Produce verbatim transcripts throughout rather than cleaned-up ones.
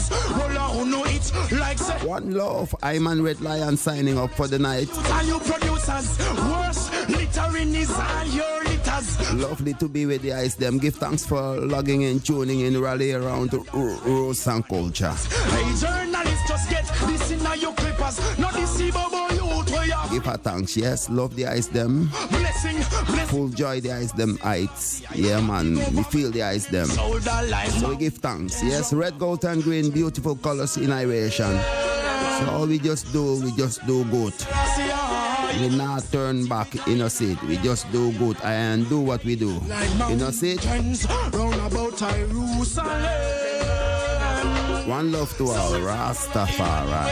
One love, I'm and Red Lion signing up for the night. Lovely to be with the ice them. Give thanks for logging in, tuning in, rally around to Roots and Culture. Hey journalists, just get this in your clippers. Not this youth where you give her thanks, yes. Love the ice them. Blessing, blessing. Full joy the ice them heights. Yeah man, we feel the ice them. So we give thanks, yes. Red, gold and green, beautiful colors in iration. So all we just do, we just do good. We not turn back, you know, see it. We just do good and do what we do. You know, see it? One love to all, Rastafari.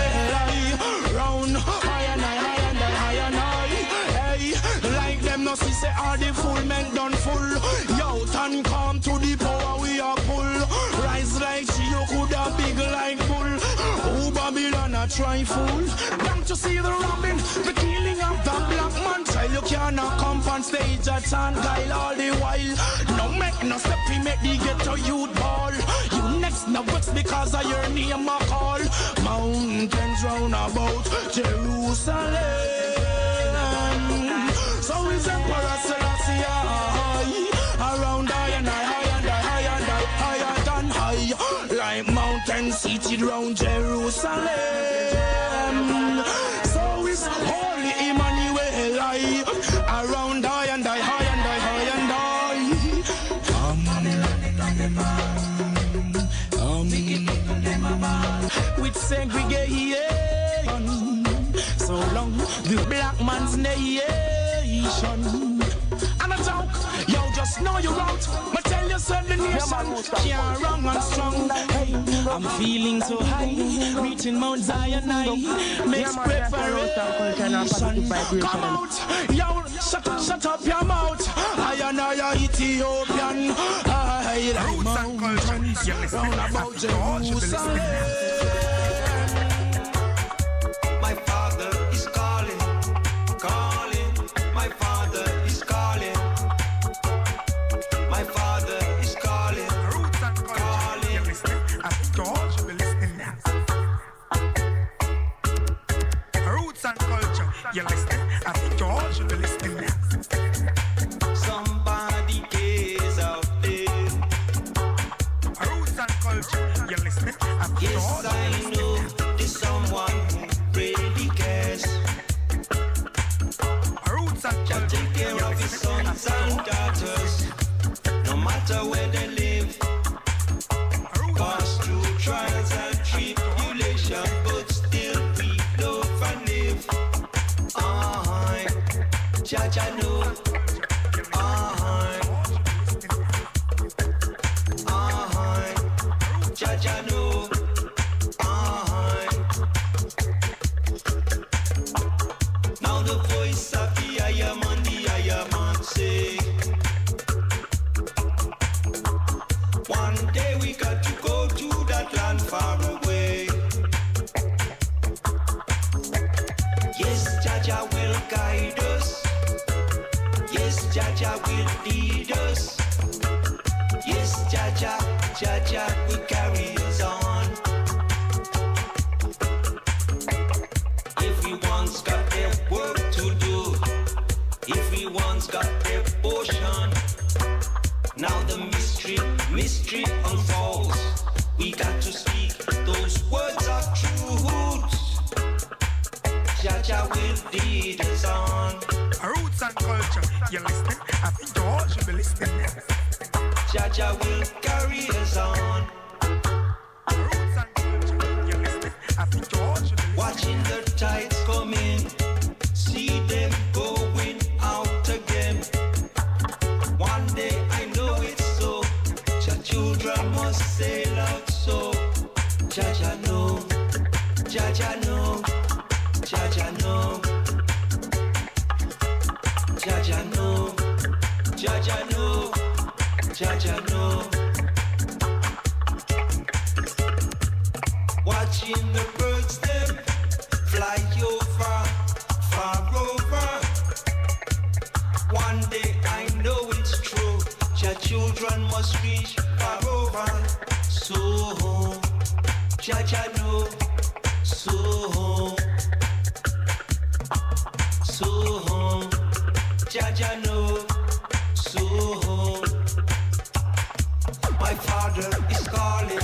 Like them no see say all the full men done full. Yo, turn come to the power we are pull. Rise like she you could have big like bull. Oh Babylon a try fool. Don't you see the robbing, the killing of the black man child? You cannot come on stage at and guile all the while. No make no step we make the ghetto youth ball. You next no works because of your name a call. Mountains round about Jerusalem. So is Emperor Selassie high, around high and high and high and high, higher than high, like mountains seated round Jerusalem. So is Holy Emmanuel high, around high and high, high and high and high. Um, um, with segregation, so long the black man's nation. And a joke, yo, just know you're out. But tell yourself the nation can't wrong and strong. Hey, I'm feeling so high, reaching Mount Zion. Makes preparation. Come out, yo, shut up, shut up your mouth. I and I are Ethiopian. I like mountains round about Jerusalem. My father is calling, calling. My father is calling. My father is calling. Roots and culture. You're listening. At George, you're listening now. Roots and culture. You're listening. At George, you're listening now. Somebody cares out there. Roots and culture. You're listening. At George. Yes, I know there's someone who really cares. Shall take care of his sons and daughters, no matter where they live. Pass through trials and tribulation, but still we love and live. Ah, Jaja know. Ah, ah, Jaja know. Ah, now the voice of the I am on the I am on say. One day we got to go to that land far away. Yes, Jaja will guide us. Yes, Jaja will lead us. Yes, Jaja, Jaja will carry us on. Everyone's got their work to do. Everyone's got their portion. Now the mystery, mystery unfolds. We got to speak those words of truth. Jaja will lead us on. Roots and culture, you're listening. I think George should be listening now. Jaja will carry us on. Roots and culture, you're listening. I think George should be listening. Watching the tides come in, see them going out again. One day I know it's so. Your children must sail out so. Jaja know, Jaja know, Jaja know, Jaja know, Jaja know, Jaja know. Watching the birds them fly over, far over. One day I know it's true. Your children must reach far over. So Jaja know, so so Jaja know, so my father is calling.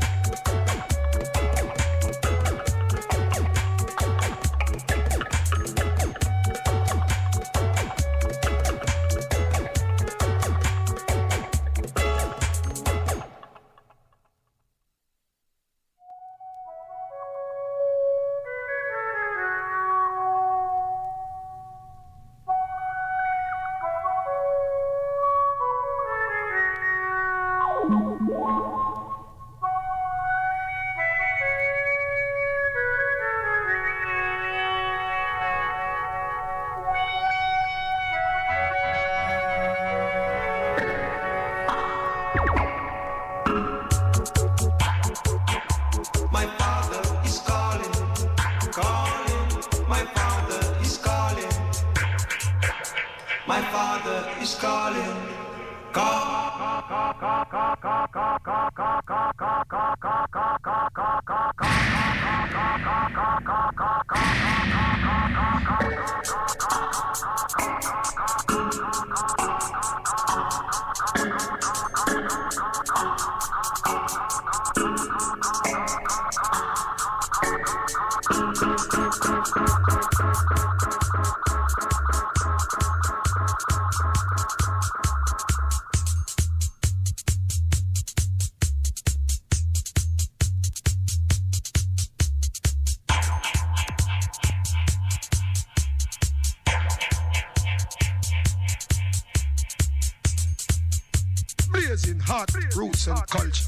Roots and culture.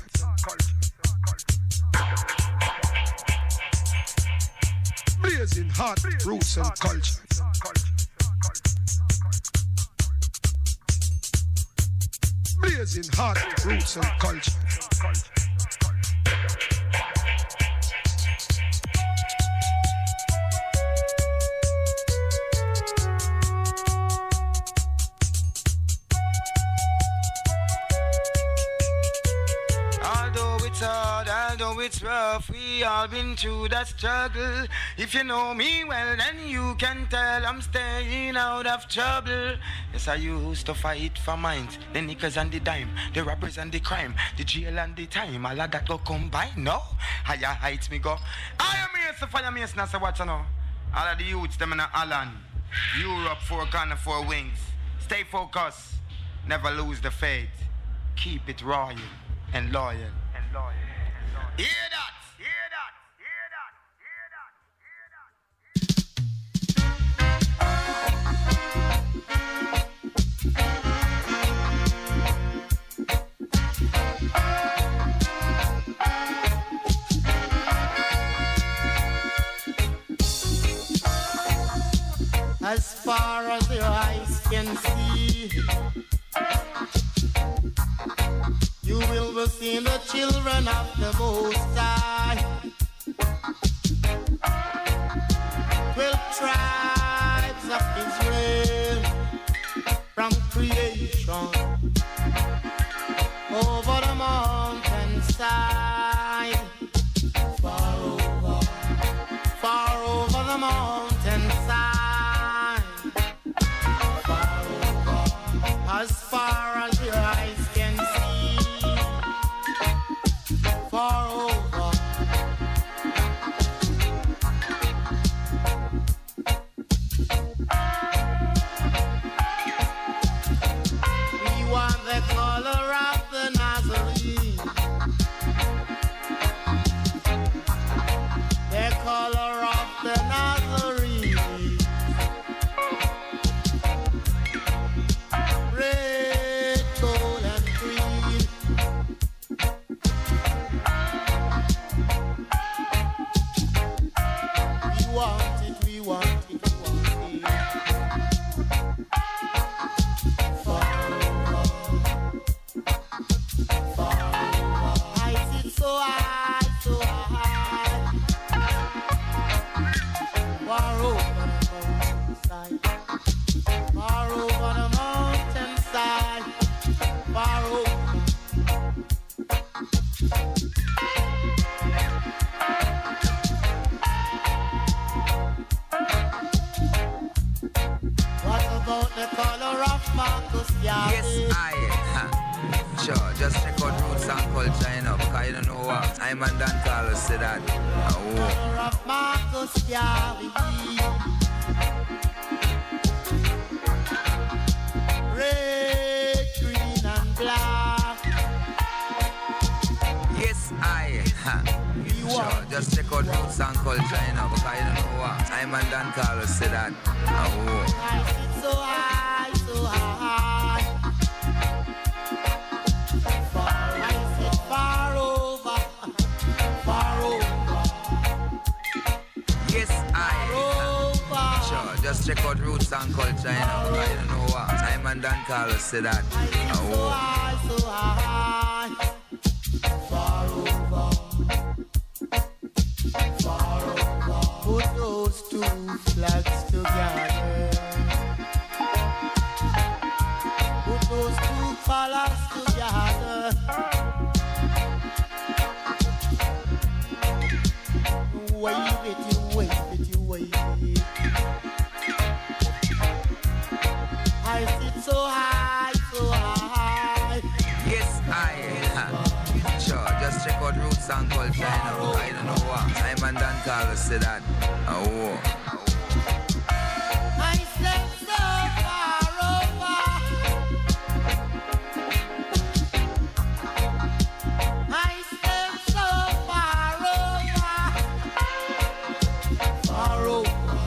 Blazing hot roots and culture. Blazing hot roots and culture. It's rough, we all been through that struggle. If you know me well, then you can tell I'm staying out of trouble. Yes, I used to fight for mines, the nickels and the dime, the robbers and the crime, the jail and the time. All of that go combine, no? Higher heights me go. I am here to fire me, so watch you know. All of the youths, them in Holland, Europe, four corner, four wings. Stay focused, never lose the faith. Keep it royal and loyal. And loyal. Hear that, hear that, hear that, hear that, hear that. As far as your eyes can see, you will be seeing the children of the Most High. Twelve tribes of Israel from creation over the mountainside, far over, far over the mountainside, far over, as far as your eyes can see. Far over, we want the color of the Nazarene, the color of the Nazarene, red, gold, and green. We want it, we want it, we want it. Far over, far over. I sit so high, so high. Far over the mountainside, far over the mountainside, far over. Yes, I. Sure, just check out Roots and Culture, you know, because you don't know what. I'm and Dan Carlos say that. Oh. Red, green, and black. Yes, I. Sure, just check out Roots and Culture, you know, because you don't know what. I'm and Dan Carlos say that. Oh. So high, so high. Far, I sit far over, far over. Yes, I. Sure, just check out Roots and Culture, you know, because you don't know what. I'm and Dan Carlos say that. So high, so high. Far over, far over. Put those two flags together. Put those two colors together. Wave it, you wave it, you wave it. I sit so high, so high. Yes, I. Sure, just check out Roots and Culture, you know, I don't know what. I'm and Dan Carlos say that. Oh. I step so far over. I step so far over. Far over.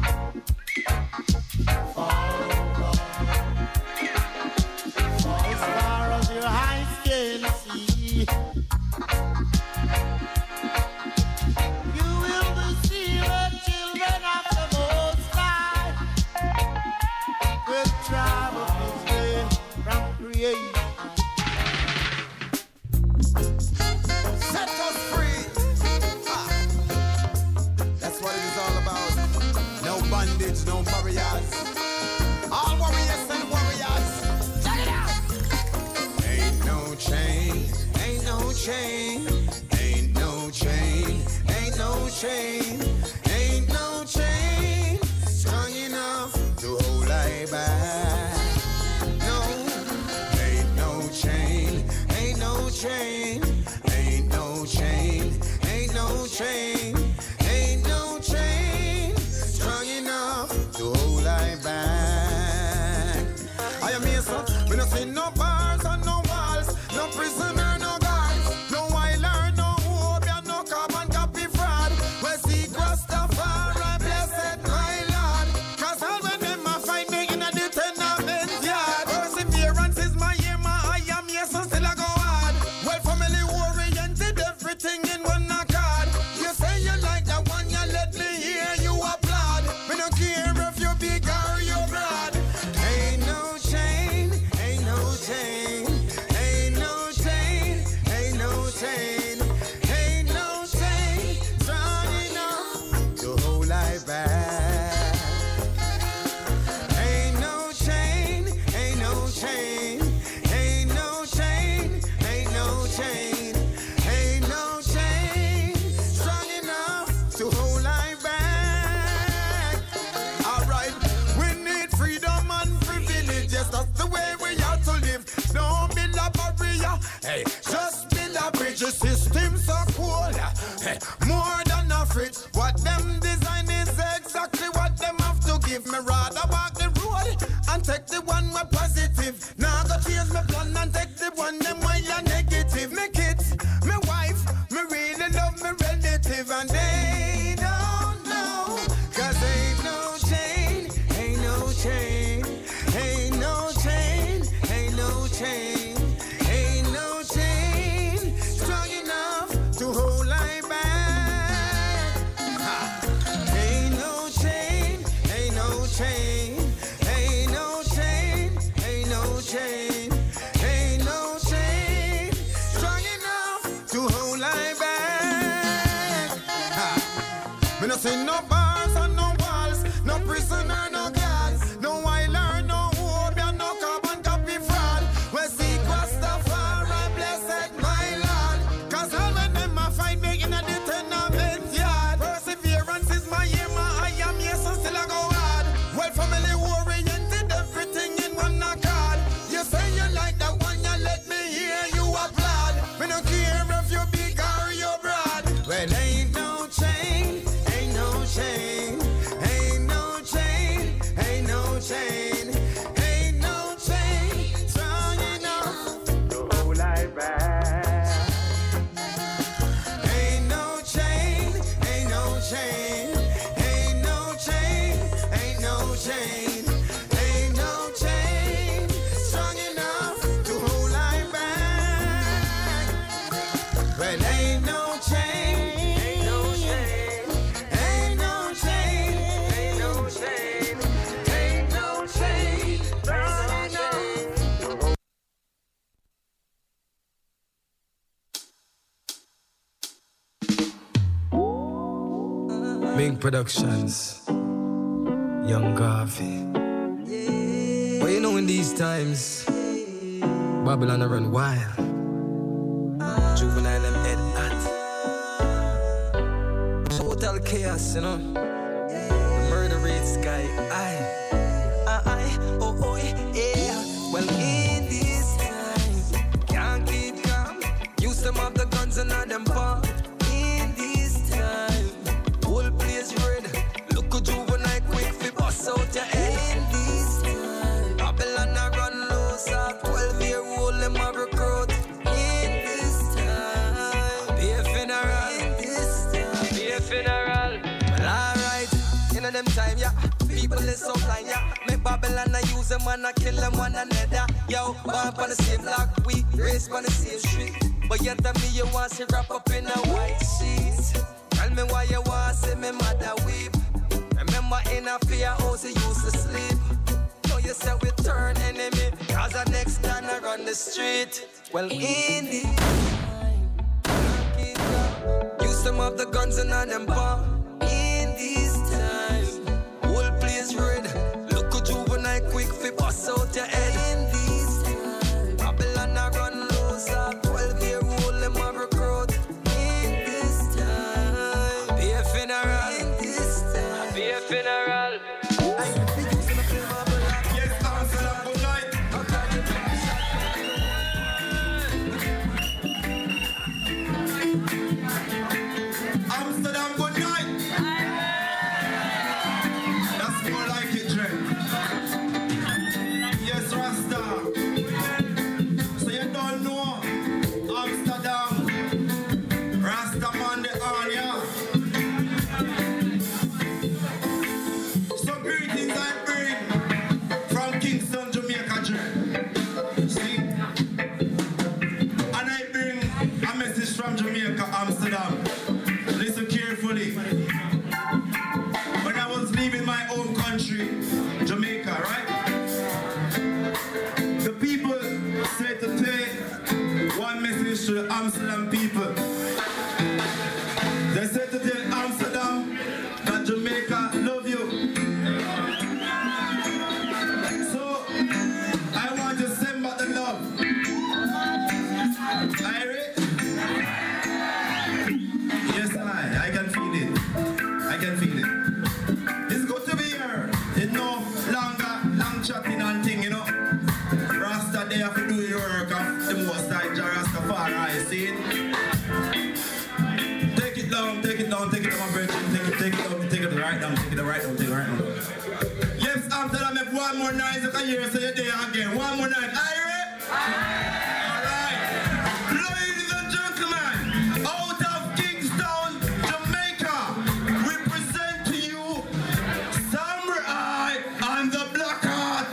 Far over. As far as your eyes can see. You will see the children of the Most High will travel this way from creation. Set us free. Ah. That's what it is all about. No bondage, no barriers. All warriors and warriors. Check it out. Ain't no chain, ain't no chain, ain't no chain, ain't no chain, ain't no chain strong enough to hold I back. No, ain't no chain, ain't no chain, ain't no chain, ain't no chain, ain't no chain strong enough to hold I back. I am here, son. We don't see no bars and no walls, no prisoner, no guards, no wailer, no hope, and no carbon copy fraud. We see Rastafari, blessed my Lord. Cause all when them a fight me in a the tenement yard. Perseverance is my aim, I am here, so still I go hard. Well, family oriented, everything in one accord. You say you like that one, you let me hear you applaud. We don't care if you're big or you're broad. Ain't no chain, ain't no chain, ain't no chain, ain't no chain, ain't no chain strong enough to hold I back. Ain't no chain, ain't no chain, ain't no chain, ain't no chain, ain't no chain strong enough to hold I back. Alright, we need freedom and privilege. Yes, that's the way we have to live. Don't build a barrier, hey, just build a bridge. The system so cool, hey, more than a fridge. What them design is exactly what them have to give. Me rather walk the road and take the one more positive. Now go change my plan and take the one them way are negative. Me kids, me wife, me really love me relative, and they don't know. Cause ain't no chain, ain't no chain, ain't no chain, ain't no chain, ain't no chain strong enough to hold I back. Ha. Ain't no chain, ain't no chain, ain't no chain, ain't no chain, ain't no chain strong enough to hold I back. Ha. Me no see no bars and no walls, no prisoner, no guards, no wailer, no hope, and no carbon copy fraud. We see Rastafari, blessed my Lord. Cause all when them a fight me in a the tenement yard. Perseverance is my aim, I am here, so still I go hard. Well, family oriented, everything in one accord. Ming Productions, Young Garvey. But you know in these times, Babylon a run wild. Juvenile them head hot. Total chaos, you know. The murder rate sky high. I, oh, oh, yeah. Well, in this time, can't keep calm. Use them of the guns and all them bomb. In this time, whole place red. Look at Juvenile quick, fi bust out your head. In this time, Babylon a run loose. A twelve year old them a recruit. In this time, be a funeral. In this time, be a funeral. Well, alright, in them time, yeah. People is so blind, yeah. Make Babylon a use them and a kill them one another. Yo, born on the same block, we raised on the same street. But yet tell me you want to wrap up in a white sheet. Tell me why you want to see me mother weep. Remember in a fear house you used to sleep. Now you say we turn enemy, cause the next time I run the street. Well, in the time, use some of the guns and all them bomb. In this time, whole place red. Look at Juvenile quick, fi bust out your head. In this time, Babylon a run loose. A twelve year old them a recruit. In this time, be a funeral. In this time, be a funeral. Yes, Amsterdam, good night. Amsterdam, good night. That's more like it, Dre. Yes, Rasta. So you don't know Amsterdam. Rasta man the on, yeah. So greetings I bring from Kingston, Jamaica, Dre. See? And I bring a message from Jamaica, Amsterdam. Listen carefully. When I was leaving my home country, Jamaica, right? The people said to take one message to the Amsterdam people. They said to tell Amsterdam that Jamaica love you. So I want to send back the love. Irie? Yes, I. I can feel it. I can feel it. It's good to be here. It's no longer long chatting and thing, you know. Rasta, they have to do your work of the most like Rastafari, see it? Take it down, take it down, take it down, my brethren. Take it, take it down, take it right down, take it right down, take it right down. Yes, after that, make one more night, you can hear, so you're there again. One more night. Irie? Alright. Ladies and gentlemen, out of Kingston, Jamaica, we present to you Samurai and the Black Heart.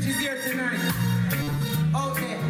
is here tonight. Out there.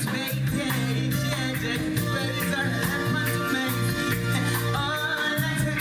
Where is our left man to make? All I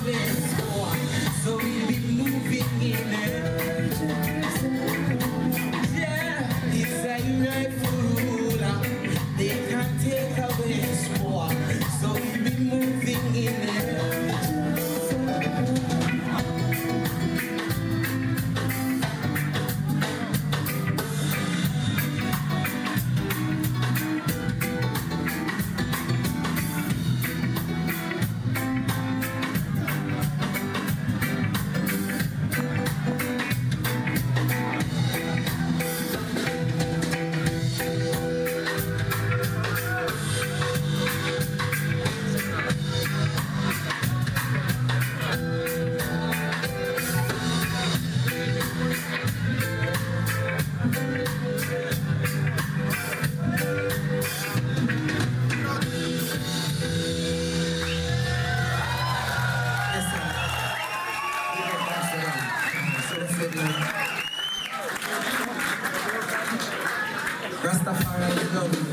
ways more. So we'll be moving in it. Yeah, it's a rightful ruler. They can't take away more. So we'll be moving in it. Rastafari love.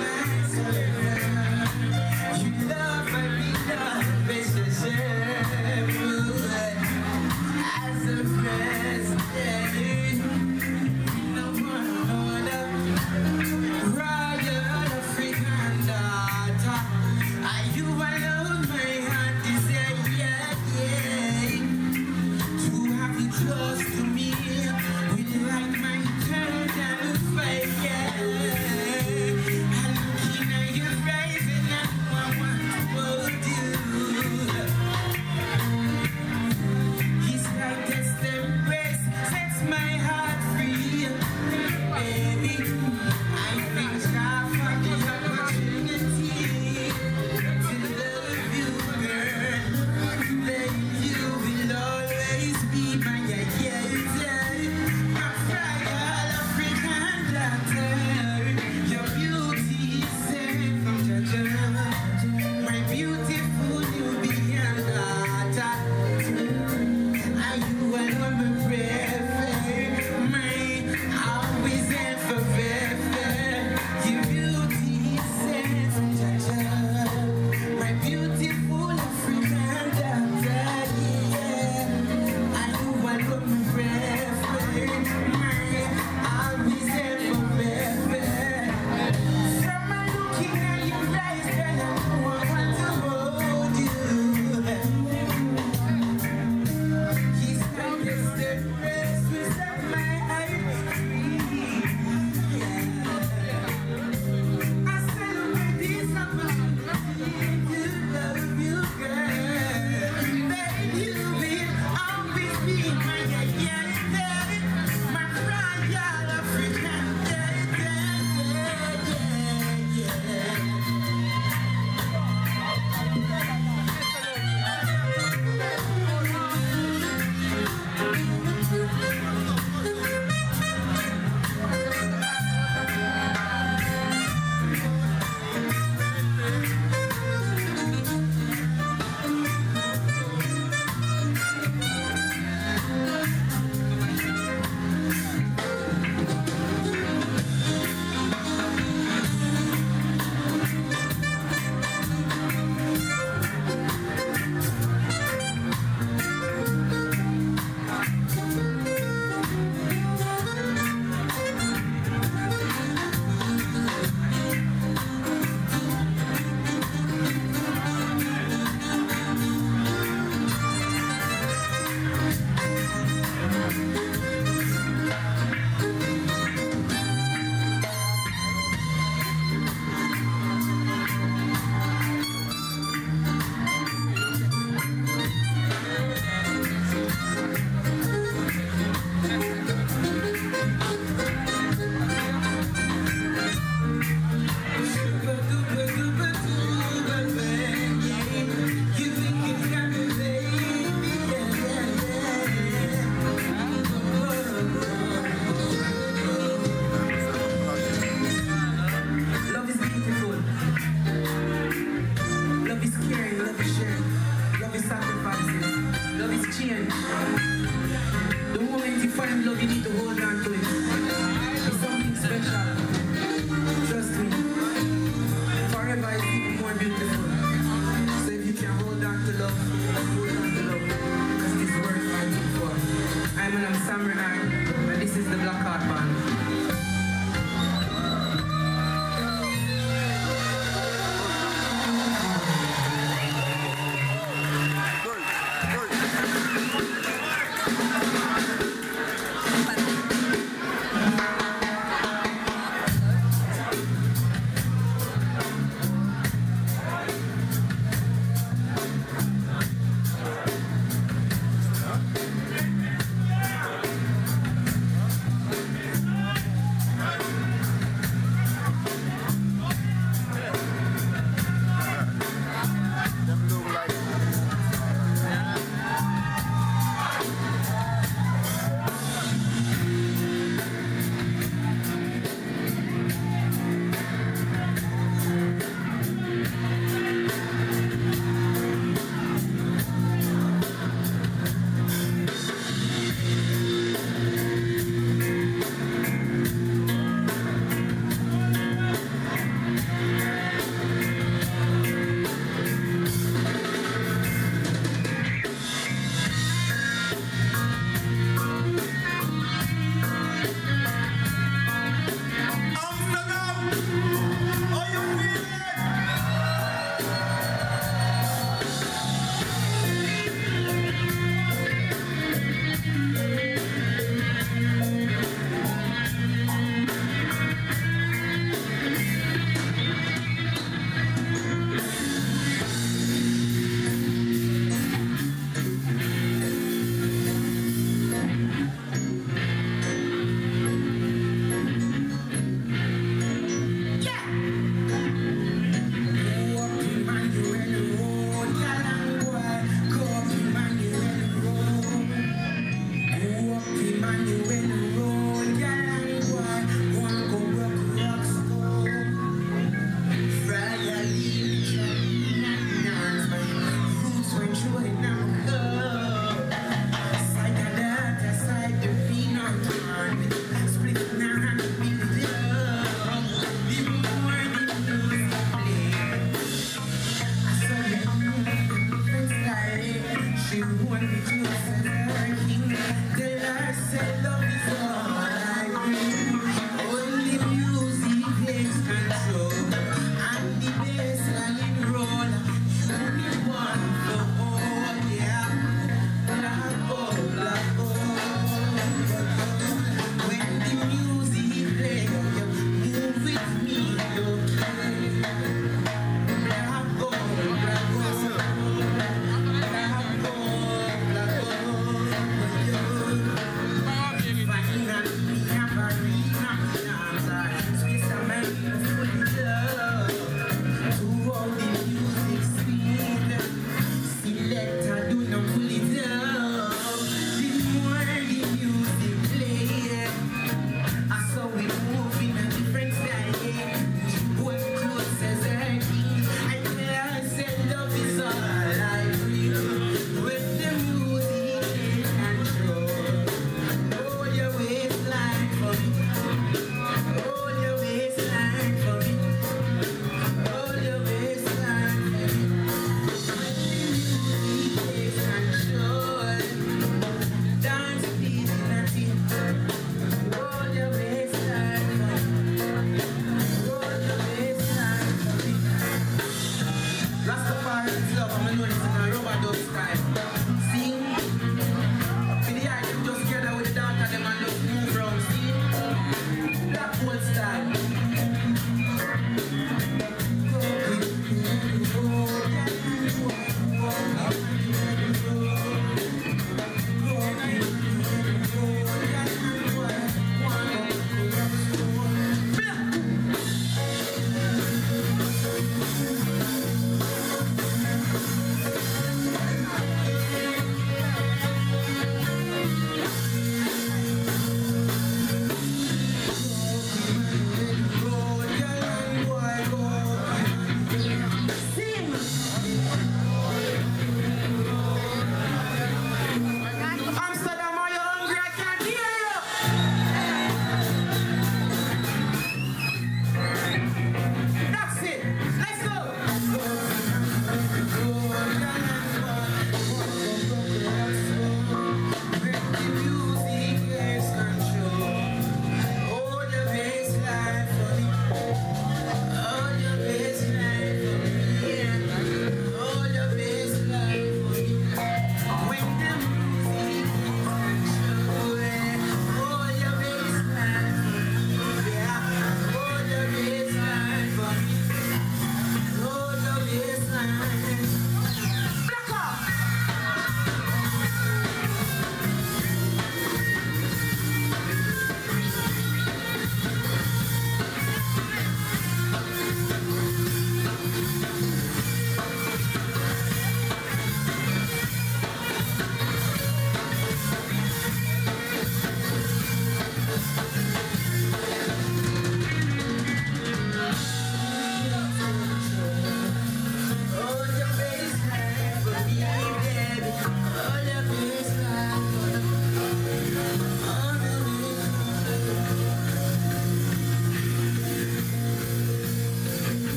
Yeah. change. The moment you find love, you need to hold on to it. It's something special. Trust me. Forever is even more beautiful. So if you can hold on to love, hold on to love. Because this world fighting for. I'm an Samurai, and this is the Black Heart Band.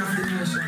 of the nation.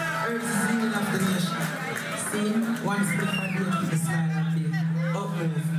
One step and go to the slide and play. Up move.